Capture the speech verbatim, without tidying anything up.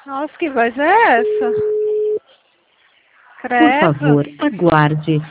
Nossa, que voz é essa? Por Credo. favor, aguarde.